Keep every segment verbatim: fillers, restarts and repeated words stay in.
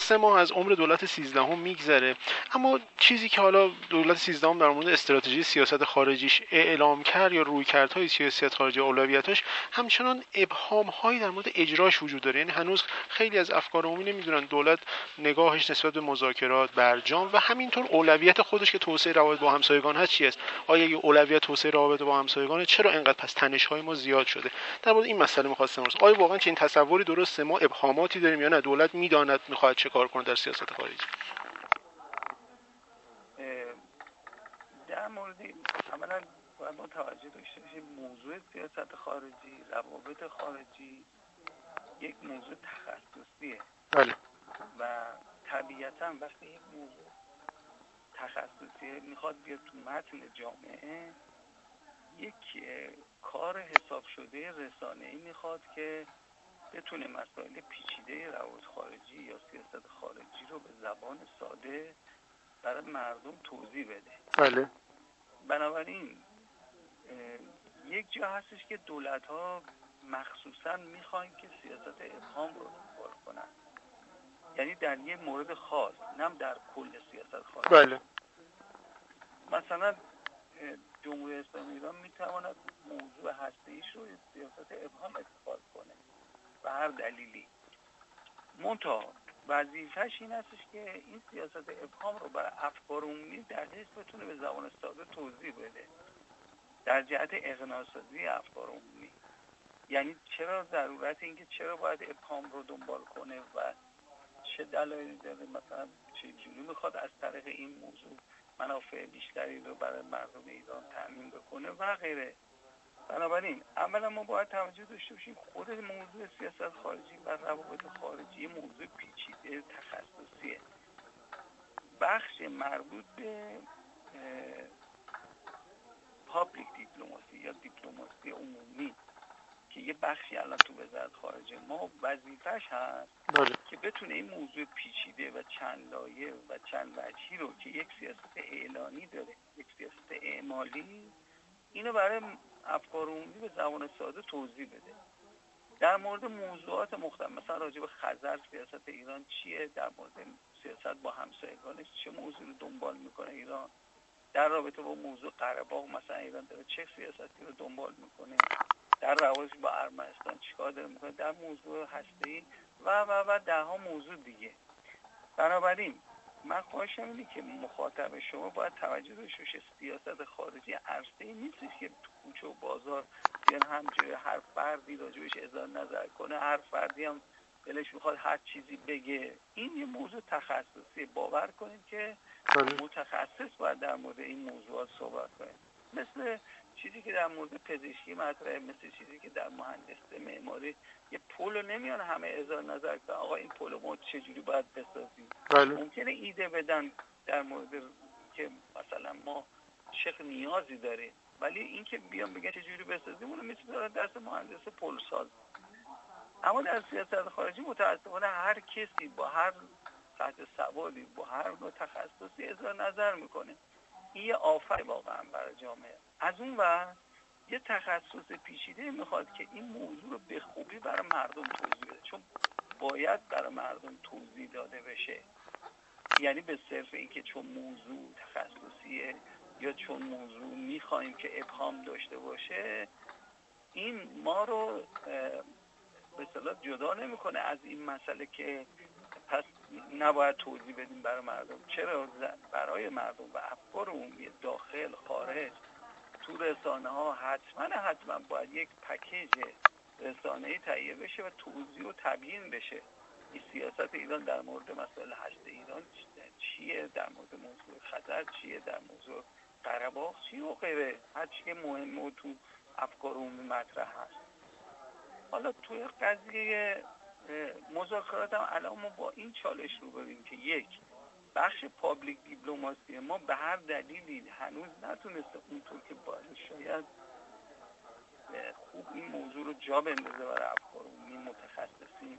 سه ماه از عمر دولت سیزدهم میگذره، اما چیزی که حالا دولت سیزدهم در مورد استراتژی سیاست خارجیش اعلام کرد یا رویکردهای سیاست خارجی اولویتاش، همچنان ابهام‌هایی در مورد اجراش وجود داره. یعنی هنوز خیلی از افکار عمومی نمیدونن دولت نگاهش نسبت به مذاکرات، برجام و همینطور اولویت خودش که توسعه روابط با همسایگان هست چی است. آیا یه اولویت توسعه روابط با همسایگان، چرا اینقدر پس تنش‌های ما زیاد شده؟ در مورد این مسئله می‌خواستم بپرسم، آیا واقعا چنین تصوری درسته؟ ما ابهاماتی داریم یا نه دولت می‌داند می‌خواد چه کار کنه در سیاست خارجی؟ در مورد اولا باید ما توجه داشته باشیم موضوع سیاست خارجی، روابط خارجی یک موضوع تخصصیه. بله. و طبیعتا وقتی یک موضوع تخصصیه میخواد بیاد تو متن جامعه، یک کار حساب شده رسانه‌ای میخواد که بتونه مسائل پیچیده روابط خارجی یا سیاست خارجی رو به زبان ساده برای مردم توضیح بده. بله. بنابراین یک جا هستش که دولت‌ها مخصوصاً میخوان که سیاست ابهام رو دنبال کنن، یعنی در یک مورد خاص، نه در کل سیاست خارجی. بله. مثلا جمهوری اسلامی ایران میتواند موضوع هسته‌ایش رو سیاست ابهام انتخاب کنه به هر دلیلی. منتها وظیفه‌ش این هستش که این سیاست ابهام رو برای افکار عمومی در حیث بتونه به زبان ساده توضیح بده در جهت اقناع‌سازی افکار عمومی. یعنی چرا ضرورت این که چرا باید ابهام رو دنبال کنه و چه دلایلی داره، مثلا چه جوری میخواد از طریق این موضوع منافع بیشتری رو برای مردم ایران تامین بکنه و غیره. بنابراین اولا ما باید توجه داشته باشیم خود موضوع سیاست خارجی و روابط خارجی موضوع پیچیده تخصصیه. بخش مربوط به پابلیک دیپلماسی یا دیپلماسی عمومی که یه بخشی الان تو وزارت خارجه ما وظیفه‌ش هست بله. که بتونه این موضوع پیچیده و چند لایه و چند وجهی رو که یک سیاست اعلانی داره، یک سیاست اعمالی، اینو برای افکار عمومی به زبان ساده توضیح بده. در مورد موضوعات مختلف، مثلا راجع به خزر سیاست ایران چیه، در مورد سیاست با همسایگانش چه موضوعی رو دنبال میکنه ایران، در رابطه با موضوع قره باغ مثلا ایران داره چه سیاستی رو دنبال میکنه، در روابط با ارمنستان چیکار داره میکنه، در موضوع هسته‌ای و و و ده ها موضوع دیگه. بنابراین من خواهشم اینه که مخاطب شما باید توجه داشته باشه سیاست خارجی عرصه‌ای نیستش که تو کوچه و بازار بیان همجوری هر فردی راجبش اظهار نظر کنه، هر فردی هم دلش میخواد هر چیزی بگه. این یه موضوع تخصصی، باور کنید که متخصص باید در مورد این موضوعات صحبت کنه. مثل چیزی که در مورد پزشکی مطرحه، مثل چیزی که در مهندسی معماری، یه پولو نمیان همه اظهار نظر کنن آقا این پولو ما چجوری باید بسازیم. بله. ممکنه ایده بدن در مورد که مثلا ما چه نیازی داریم، ولی این که بیان بگن چجوری بسازیم اونو میذارن دست مهندس پولساز. اما در سیاست خارجی متأسفانه هر کسی با هر سطح سوادی با هر نوع تخصصی اظهار نظر میکنه. این یه آفت واقعا برای جامعه. از اون ور یه تخصص پیچیده میخواد که این موضوع رو به خوبی برای مردم توضیح بده، چون باید برای مردم توضیح داده بشه. یعنی به صرف این که چون موضوع تخصصیه یا چون موضوع میخوایم که ابهام داشته باشه، این ما رو به اصطلاح جدا نمیکنه از این مسئله که پس نباید توضیح بدیم برای مردم. چرا؟ برای مردم و افکار عمومی داخل خارج تو رسانه ها حتما حتما باید یک پکیج رسانه‌ای تهیه بشه و توضیح و تبیین بشه این سیاست ایران در مورد مسائل هسته ایران چیه، در مورد موضوع خطر چیه، در موضوع قره باغ چیه و غیره، هر چی مهمه و تو افکار عمومی مطرح هست. حالا توی قضیه مذاکرات هم الان ما با این چالش رو بریم که یک بخش پابلیک دیپلماسی ما به هر دلیلی هنوز نتونسته اونطور که باید شاید خوب این موضوع رو جا بندازه برای افکار عمومی متخصصین.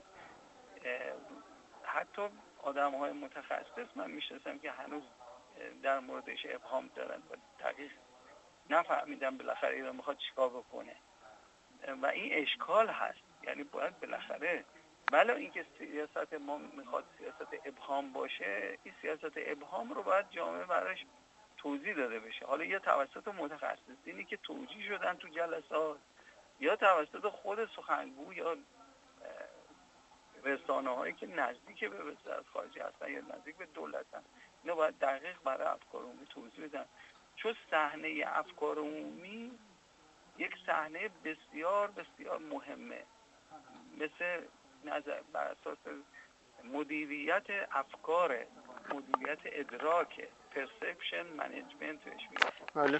حتی آدم های متخصص من میشناسم که هنوز در موردش ابهام دارن و دقیق نفهمیدن بالاخره ایران میخواد چیکار بکنه و این اشکال هست. یعنی باید بالاخره ولی اینکه سیاست ما میخواد سیاست ابهام ابهام باشه، این سیاست ابهام رو باید جامعه براش توضیح داده بشه، حالا یا توسط متخصصینی که توجیه شدن تو جلسات یا توسط خود سخنگو یا رسانه‌هایی که نزدیک به وزارت خارجه هستن یا نزدیک به دولتن، اینا باید دقیق برای افکار عمومی توضیح بدن. چون صحنه افکار عمومی یک صحنه بسیار بسیار مهمه، مثل نظر بر اساس مدیریت افکار، مدیریت ادراک، پرسپشن منیجمنت بهش میگن. بله.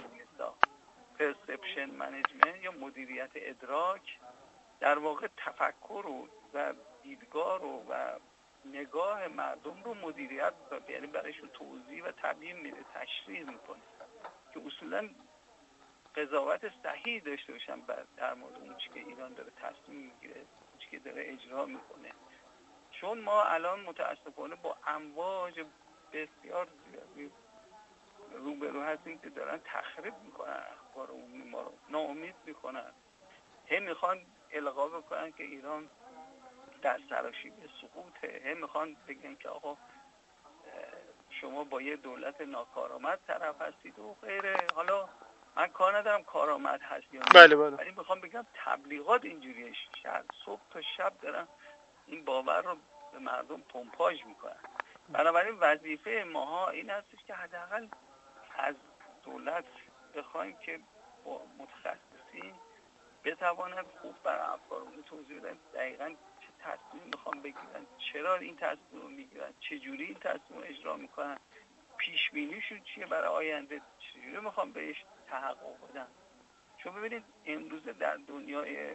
پرسپشن منیجمنت یا مدیریت ادراک در واقع تفکر رو و دیدگاه رو و نگاه مردم رو مدیریت، یعنی برایشون توضیح و تبیین میده، تشریح میکنه که اصولا قضاوت صحیح داشته باشن در مورد اون چی که ایران داره تصمیم میگیره، اون چی که داره اجرا میکنه. چون ما الان متاسفانه با امواج بسیار زیادی روبرو هستیم که دارن تخریب میکنن اخبار عمومی ما رو، ناامید میکنن، هم میخوان القا بکنن که ایران در سراشیبی سقوطه، هم میخوان بگن که آقا شما با یه دولت ناکارآمد طرف هستید و غیره. حالا من کار ندارم کارآمد هست یا نه، بله بله. ولی میخوام بگم تبلیغات اینجوریه، شب صبح تا شب دارن این باور رو به مردم پمپاژ میکنن. بنابراین وظیفه ماها این هستش که حداقل از دولت بخوایم که با متخصصین بتواند خوب برای افکار عمومی توضیح بدن دقیقاً چه تصمیمی میخوان بگیرن، چرا این تصمیم رو میگیرن، چه جوری این تصمیم رو اجرا میکنن، پیش بینیشون چیه برای آینده، چجوری میخوان بهش تحقق بدن. چون ببینید امروزه در دنیای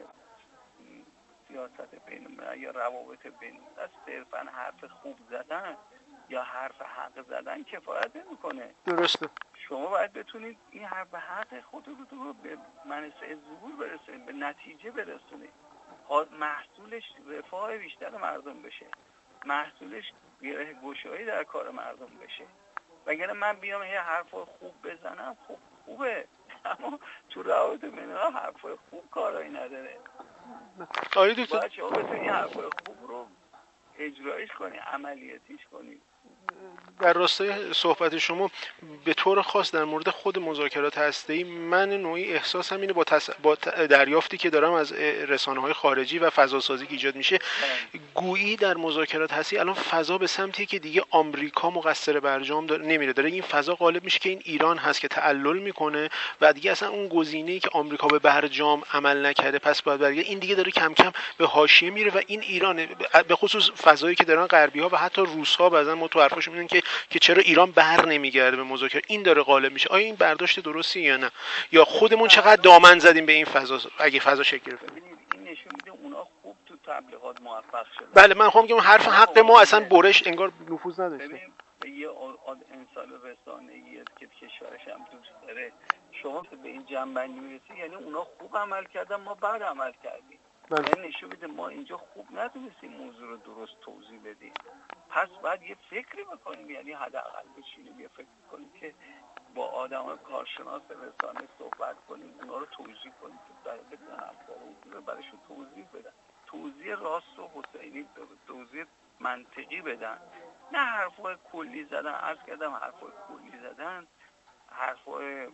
سیاست بین الملل یا روابط بین الملل صرفاً حرف خوب زدن یا حرف حق زدن کفایت نمیکنه. درسته. شما باید بتونید این حرف حق خودتون رو به منصه ظهور برسونید، به نتیجه برسونید، محصولش رفاه بیشتر مردم بشه، محصولش گره گشایی در کار مردم بشه. وگرنه من بیام یه حرف خوب بزنم، خوب خوبه، اما تو روابط بین الملل حرف خوب کارایی نداره. آره دکتر، باید شما بتونید حرف خوب رو اجرایش کنی، عملیاتیش کنی. در راستای صحبت شما به طور خاص در مورد خود مذاکرات هسته‌ای، من نوعی احساسم اینه با, تس... با دریافتی که دارم از رسانه‌های خارجی و فضاسازی که ایجاد میشه، گویی در مذاکرات هسته‌ای الان فضا به سمتی که دیگه آمریکا مقصر برجام داره نمیره، داره این فضا غالب میشه که این ایران هست که تعلل میکنه و دیگه اصلا اون گزینه‌ای که آمریکا به برجام عمل نکرده پس باید برگرده، این دیگه داره کم کم به حاشیه میره و این ایران به خصوص فضایی که دارن غربی‌ها و حتی روس‌ها بعضن ما تو حرفاشون میگن که که چرا ایران بر نمیگرده به مذاکره، این داره غالب میشه. آیا این برداشت درستی یا نه، یا خودمون چقدر دامن زدیم به این فضا اگه فضا شکل گرفت؟ ببینید این نشون میده اونا خوب تو تبلیغات موفق شدن. بله من خواهم میگم حرف حق ما اصلا برش انگار نفوذ نداشته. ببین به یه انسان رسانه‌ای که کشورش هم دوست داره شما به این جنبندی میرسی یعنی اونا خوب عمل کردن ما بد عمل کردیم. یعنی نشون میده ما اینجا خوب نتونستیم موضوع رو درست توضیح بدیم، پس باید یه فکری بکنیم، یعنی حداقل بشینیم یه فکر کنیم که با آدمای کارشناس رسانه صحبت کنیم، اونا رو توضیح کنیم که برای بتونن افکار رو براشون توضیح بدن، توضیح راست و حسینی، توضیح منطقی بدن، نه حرفای کلی زدن. عرض کردم حرفای کلی زدن، حرفای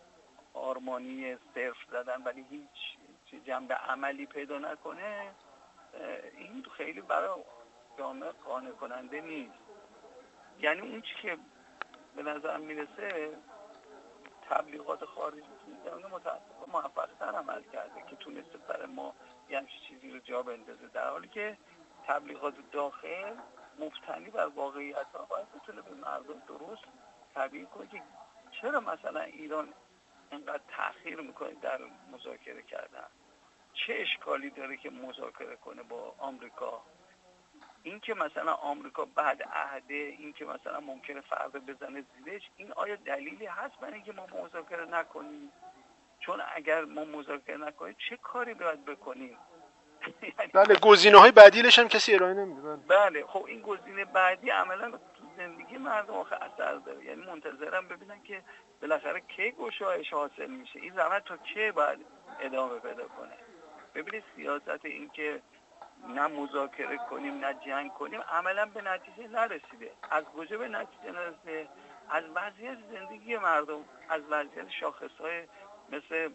آرمانی صرف زدن ولی هیچ جنبه عملی پیدا نکنه، این خیلی برای جامعه قانع کننده نیست. یعنی اون چی که به نظر میرسه تبلیغات خارجی تو زمینه متأسفانه موفق‌تر عمل کرده که تونسته برای ما یه همچین چیزی رو جا بندازه، در حالی که تبلیغات داخل مبتنی بر واقعیت‌ها باید بتونه به مردم درست تبیین کنه که چرا مثلا ایران اینقدر تأخیر میکنه در مذاکره کردن، چه اشکالی داره که مذاکره کنه با آمریکا، این که مثلا آمریکا بعد عهده، این که مثلا ممکنه فردا بزنه زیرش، این آیا دلیلی هست برای اینکه ما مذاکره نکنیم؟ چون اگر ما مذاکره نکنیم چه کاری باید بکنیم؟ بله گزینه‌های بدیلش هم کسی ارائه نمیده. بله خب این گزینه بعدی عملا تو زندگی مردم آخه اثر داره، یعنی منتظرم ببینن که بالاخره کی گشایش حاصل میشه، این زحمت تا کی باید ادامه پیدا کنه. ببینید سیاست این که نه مذاکره کنیم نه جنگ کنیم عملا به نتیجه نرسیده. از کجا به نتیجه نرسیده؟ از وضعیت زندگی مردم، از وضعیت شاخصهای مثل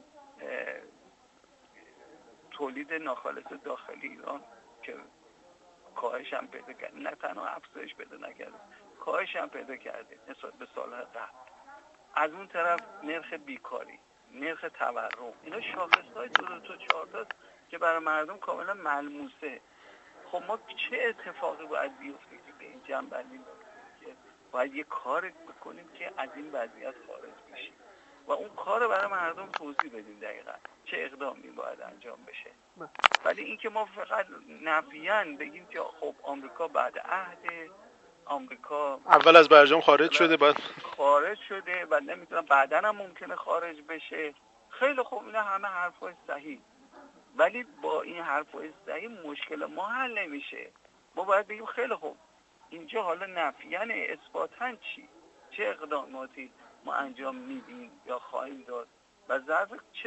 تولید ناخالص داخلی ایران که کاهش هم پیدا کرده، نه تنها افزایش پیدا نکرده، کاهش هم پیدا کرده نسبت به سالهای قبل. از اون طرف نرخ بیکاری، نرخ تورم، اینا شاخصهای دو دو تا چهار تا که برای مردم کاملا ملموسه. خب ما چه اتفاقی باید بیفته که به این جنبندی برسیم که باید یه کار بکنیم که از این وضعیت خارج بشیم و اون کار برای مردم توضیح بدیم دقیقاً چه اقدامی باید انجام بشه. ولی اینکه ما فقط نفیاً بگیم که خب آمریکا بعد عهد آمریکا اول از برجام خارج شده، بعد خارج شده و نمیدونم بعداً هم ممکنه خارج بشه، خیلی خوب، اینا همه حرفای صحیح، ولی با این حرفای صحیح مشکل ما حل نمیشه. ما باید بگیم خیلی خوب اینجا حالا نفیاً اثباتاً چی، چه اقداماتی ما انجام میدیم یا خواهیم داد و ظرف چه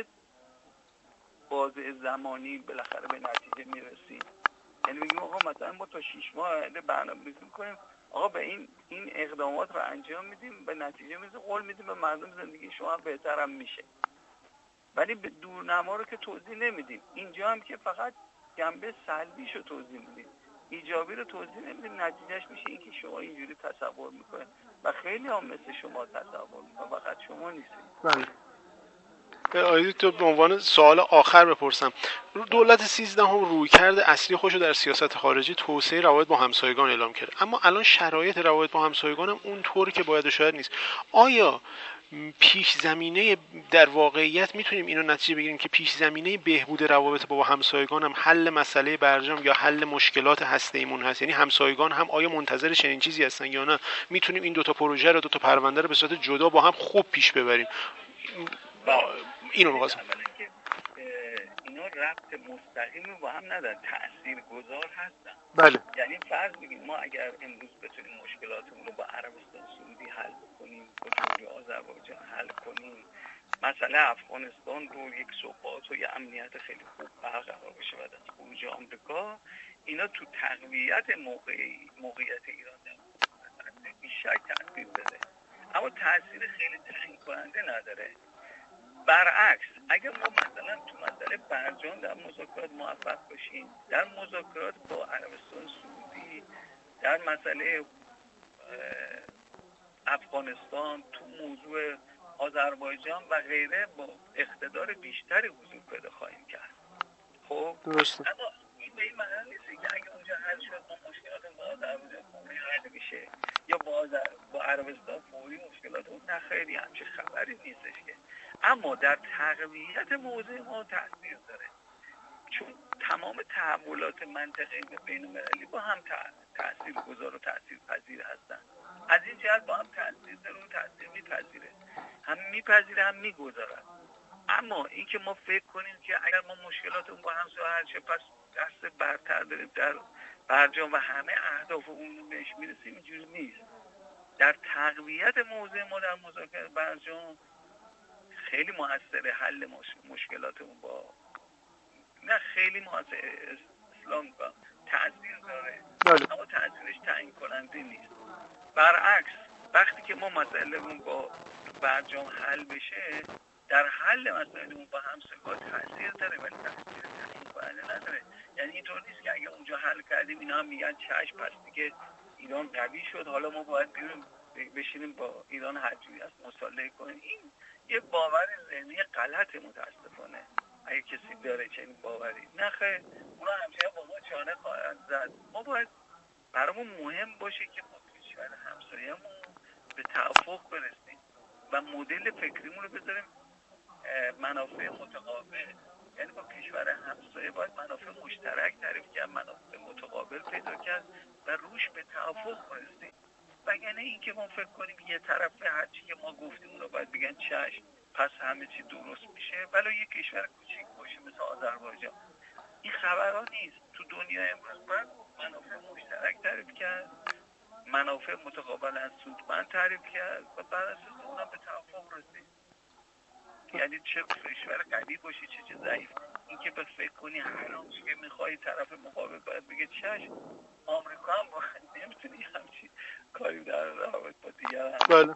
بازه زمانی بالاخره به نتیجه میرسیم. یعنی بگیم آقا مثلا ما تا شش ماه برنامه‌ریزی می‌کنیم، آقا به این این اقدامات رو انجام میدیم، به نتیجه میرسیم، قول میدیم به مردم زندگی شما بهتر هم میشه، ولی به دورنما رو که توضیح نمیدیم. اینجا هم که فقط جنبه سلبیش رو توضیح میدیم، ایجابی رو توضیح نمیدیم، نتیجهش میشه اینکه شما اینجوری تصور میکنه و خیلی هم مثل شما تصور میکنه، فقط شما نیستید. بله. آیدی تو به عنوان سوال آخر بپرسم، دولت سیزدهم رویکرد اصلی خودشو در سیاست خارجی توسعه روابط با همسایگان اعلام کرد، اما الان شرایط روابط با همسایگان هم اون طوری که باید و شاید نیست. آیا پیش زمینه در واقعیت میتونیم اینو نتیجه بگیریم که پیش زمینه بهبود روابط با همسایگان هم حل مسئله برجام یا حل مشکلات هسته ایمون هست؟ یعنی همسایگان هم آیا منتظر چنین چیزی هستن یا نه میتونیم این دوتا پروژه رو، دوتا پرونده رو به صورت جدا با هم خوب پیش ببریم؟ اینو می‌خواستم. که اینا ربط مستقیمی با هم ندارن، تاثیرگذار هستن. بله. یعنی فرض بگیم ما اگر امروز بتونیم مشکلاتمون رو با عربستان سعودی حل کنیم، با جمهوری آذربایجان حل کنیم، مسئله افغانستان رو یک ثبات و یک امنیت خیلی خوب برقرار بشه بعد از خروج آمریکا، اینا تو تقویت موقعی موقعیت ایران در بیشک تاثیر بده، اما تاثیر خیلی تعیین کننده نداره. برعکس اگر ما مثلا تو مسئله برجام در مذاکرات موفق باشیم، در مذاکرات با عربستان سعودی، در مسئله افغانستان، تو موضوع آذربایجان و غیره با اقتدار بیشتری حضور پیدا خواهیم کرد. خب درسته. اما این به این معنی نیست که اگه اونجا حل شد ما مشکلات با آذربایجان فوری حل میشه یا با با عربستان فوری مشکلات اون، نه خیلی همچین خبری نیستش که. اما در تقویت موضوع ما تاثیر داره، چون تمام تحولات منطقه‌ای و بین‌المللی با هم تاثیرگذار و تاثیرپذیر هستن. از این جهت با هم تاثیر داره و تاثیر میپذیره، هم میپذیره هم میگذاره. اما اینکه ما فکر کنیم که اگر ما مشکلات اون با هم حل شه پس دست برتر داریم در برجام و همه اهداف اون رو بهش میرسیم، اینجوری نیست. در تقویت موضوع ما در مذاکره برجام خیلی موثر حل مش... مشکلاتمون با نه خیلی موثر اسلام با تأثیر داره، اما تأثیرش تعیین کننده نیست. برعکس وقتی که ما مسئلهمون با برجام حل بشه، در حل مسائلمون با همسایگان تأثیر داره ولی تأثیر تعیین کننده نداره. یعنی اینطور نیست که اگه اونجا حل کردیم اینا هم میگن چشم پس دیگه ایران قوی شد، حالا ما باید بیرون بشینیم با ایران هرجوری از مصالحه کنیم. این یه باور ذهنی غلط متاسفانه. اگه کسی داره چنین باوری، نه خیر، اونا همچنین با ما چانه خواهند زد. ما باید برامون مهم باشه که با کشور همسایه‌مون به توافق برسیم و مدل فکریمون رو بذاریم منافع متقابل. یعنی با کشور همسایه باید منافع مشترک تعریف کرد، منافع متقابل پیدا کرد و روش به توافق برسیم. وگرنه این که ما فکر کنیم یه طرفه هرچی که ما گفتیم اون رو باید بگن چشم پس همه چی درست میشه، ولو یه کشور کوچیک باشه مثل آذربایجان. این خبرها نیست. تو دنیا امروز باید منافع مشترک تعریف کرد، منافع متقابل از سودمند تعریف کرد و بر اساس اونها به توافق رسید. یعنی چه کشور قوی باشی چه چه ضعیف، این که به فکر کنی حرام که میخوای طرف مقابل باید بگه چشم. آمریکا هم نمیتونی همچین کاری در روابط با دیگر. بله.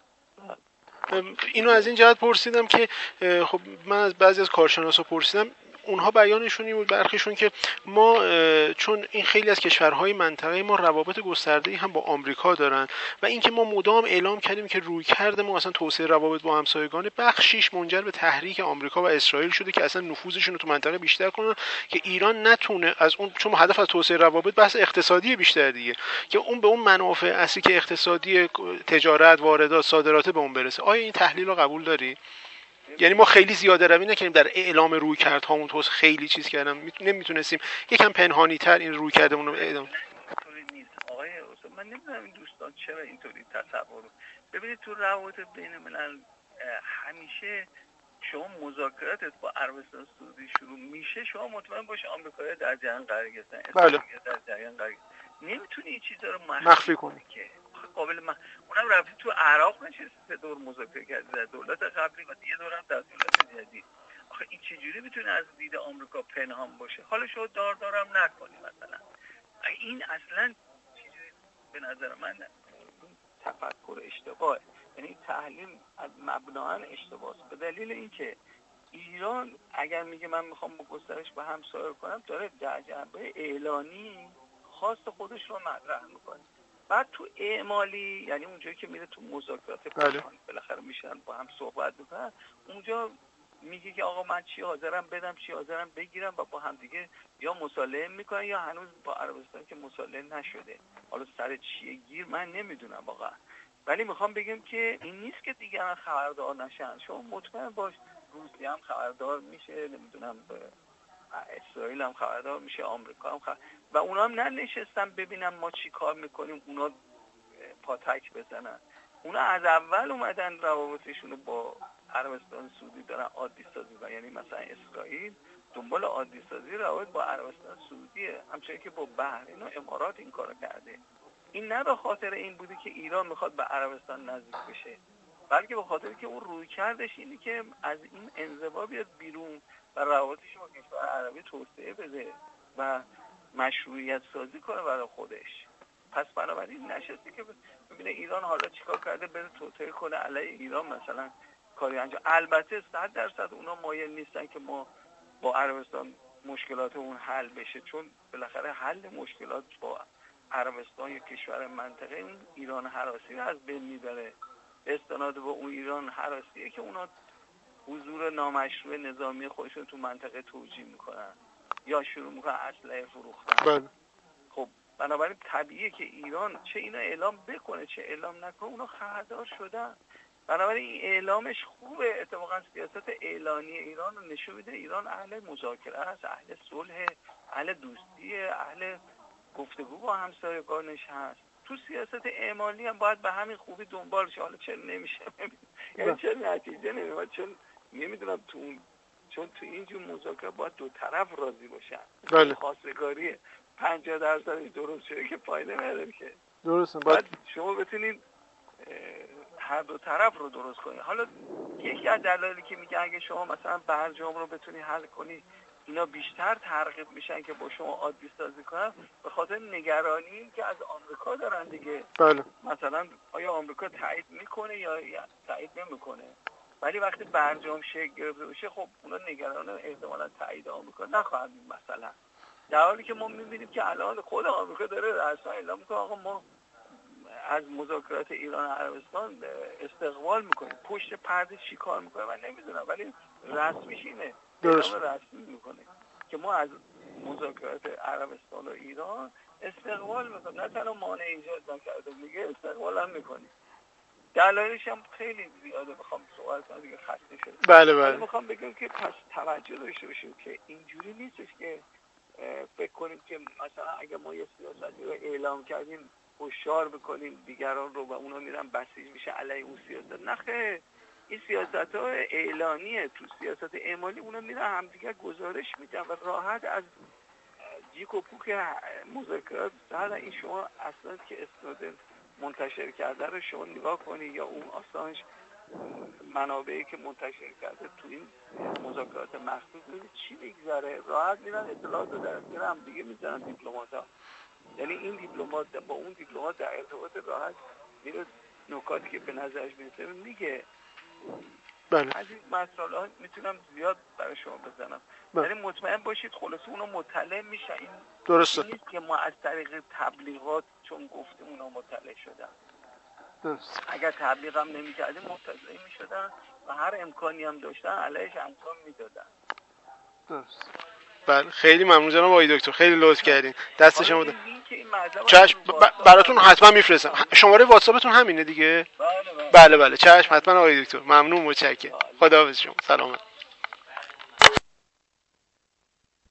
اینو از این جهت پرسیدم که خب من از بعضی از کارشناسا پرسیدم، اونها بیانشون این بود برخیشون که ما چون این خیلی از کشورهای منطقه ما روابط گسترده‌ای هم با آمریکا دارن و اینکه ما مدام اعلام کردیم که رویکرد ما اصلا توسعه روابط با همسایگان بخشیش منجر به تحریک آمریکا و اسرائیل شده که اصلا نفوذشون رو تو منطقه بیشتر کنن که ایران نتونه از اون، چون هدف از توسعه روابط بحث اقتصادی بیشتر دیگه، که اون به اون منافع اصلی که اقتصادی، تجارت، واردات، صادرات به اون برسه. آیا این تحلیل رو قبول داری؟ یعنی ما خیلی زیاده روی نکنیم در اعلام رویکردهامون توس خیلی چیز کردم، نمیتونستیم یکم پنهانی تر این رویکردمون رو اعلام. اینطوری نیست آقای استاد، من نمیدونم این دوستان چرا اینطوری تصور رو. ببینید تو روابط بین الملل همیشه شما مذاکراتت با عربستان سعودی شروع میشه، شما مطمئن باش آمریکایی در جریان قرار گرفتن، بله. در جریان قرار گرفتن. نمیتونی این چیزا رو مخفی کنی که قابل من اونم رفتی تو عراق نشستی سه دور مذاکره کردی در دولت قبلی و یه دورم در دولت جدید. آخه این چجوری میتونه از دید آمریکا پنهان باشه؟ حالا شما دار دارم نکنی مثلا. این اصلا چیزی به نظر من تفکر اشتباهه، یعنی تحلیل از مبنااً اشتباهه، به دلیل اینکه ایران اگر میگه من میخوام با گسترش با همسایه کنم داره در جنبه اعلانی خواست خودش رو مطرح میکنه. بعد تو اعمالی یعنی اونجایی که میره تو مذاکرات پنهانی بالاخره میشن با هم صحبت میکنن، اونجا میگه که آقا من چی حاضرم بدم چی حاضرم بگیرم و با هم دیگه یا مصالحه میکنن یا هنوز با عربستان که مصالحه نشده. حالا سر چیه گیر من نمیدونم واقعا، ولی میخوام بگم که این نیست که دیگران خبردار نشن. شما مطمئن باش روسیه هم خبردار میشه، نمیدونم اسرائیل هم خبردار میشه، آمریکا هم خبردار، و اونا هم ننشستن ببینم ما چی کار میکنیم اونا پاتک بزنن. اونا از اول اومدن روابطشون رو با عربستان سعودی دارن عادی سازی و یعنی مثلا اسرائیل دنبال عادی سازی روابط با عربستان سعودیه، همچنین که با بحرین و امارات این کارو کرده. این نه به خاطر این بوده که ایران میخواد به عربستان نزدیک بشه، بلکه به خاطر که اون روی کردش اینه که از این انزوا بیاد بیرون و روابطش با کشور عربی توسعه بده و مشروعیت سازی کنه برای خودش. پس بنابراین نشستی که ببینه ایران حالا چیکار کرده بره توطئه کنه علیه ایران مثلا کاری انجام. البته صد درصد اونا مایل نیستن که ما با عربستان مشکلات اون حل بشه، چون بالاخره حل مشکلات با عربستان یا کشور منطقه اون ایران هراسی رو از بین میبره. استناد به اون ایران هراسیه که اونا حضور نامشروع نظامی خودشون تو منطقه توجیه میکنن یا شروع میکنن اسلحه فروختن. بله. خب بنابراین طبیعیه که ایران چه اینا اعلام بکنه چه اعلام نکنه اونا خبردار شدن. بنابراین این اعلامش خوبه، اتفاقا سیاست اعلانی ایران رو نشون میده ایران اهل مذاکره است، اهل صلح، اهل دوستیه، اهل گفتگو با همسایگانش هست. تو سیاست اعمالی هم باید به همین خوبی دنبال شه. حالا چرا نمیشه؟ یعنی چرا نتیجه نمیاد؟ چون نمیدونم تو اون، چون تو اینجور مذاکره باید دو طرف راضی باشن. بله. خواستگاری پنجاه درصد درست شده که فایده نداره که. درسته. باید شما بتونید هر دو طرف رو درست کنید. حالا یکی از دلایلی که میگه اگه شما مثلا برجام رو بتونی حل کنی اینا بیشتر ترغیب میشن که با شما عادی سازی کنن، به خاطر نگرانی که از آمریکا دارن دیگه. بله. مثلا آیا آمریکا تایید میکنه یا تایید نمیکنه؟ ولی وقتی برجام شکل گرفته باشه خب اونا نگران احتمالاً تایید آمریکا نخواهند بود مثلا، در حالی که ما میبینیم که الان خود آمریکا داره رسما اعلام میکنه آقا ما از مذاکرات ایران و عربستان استقبال میکنیم. پشت پرده چی کار میکنه من نمیدونم، ولی رسمیش اینه، اعلام رسمی میکنه که ما از مذاکرات عربستان و ایران استقبال میکنیم، نه تنها مانع ایجاد نکرده میگه استقبال هم میکنیم. دلایلش هم خیلی زیاده، بخوام صحبت کنم دیگه خسته شدم. بله بله. میخوام بگم که پس توجه داشته باشیم که اینجوری نیستش که فکر کنیم که مثلا اگه ما یه سیاستی رو اعلام کردیم هشدار بکنیم دیگران رو و اونا میرن بسیج میشه علیه اون سیاست. نه خیر، این سیاست ها اعلانیه. تو سیاست اعمالی اونا میرن همدیگه گزارش میدن و راحت از جیک و پوک مذاکرات سر این شما اصلا که اسنودن منتشر کرده رو شما نگاه کنی یا اون آسانج منابعی که منتشر کرده تو این مذاکرات مخفی ببینید چی میگذره، راحت میرن اطلاعات رو در اختیار هم دیگه میذارن دیپلمات‌ها. یعنی این دیپلمات با اون دیپلمات در ارتباط راحت میره نکاتی که به نظرش میرسه میگه. بله. از این مسائل ها میتونم زیاد برای شما بزنم. بله. یعنی مطمئن باشید خلاصه اونا مطلع میشن. این درسته. نیست که ما از طریق تبلیغات چون گفتیم اونا مطلع شدن. درست. اگر تبلیغ هم نمی‌کردیم مطلع میشدن و هر امکانی هم داشتن علیهش امکان میدادن. درست. بله خیلی ممنون جناب آقای دکتر، خیلی لطف کردین. دست شما بوده. چشم ب... براتون حتما میفرستم. شماره واتساپتون همینه دیگه؟ بله بله. بله بله چشم حتما آقای دکتر. ممنون متشکرم. خداحافظ شما. سلامت.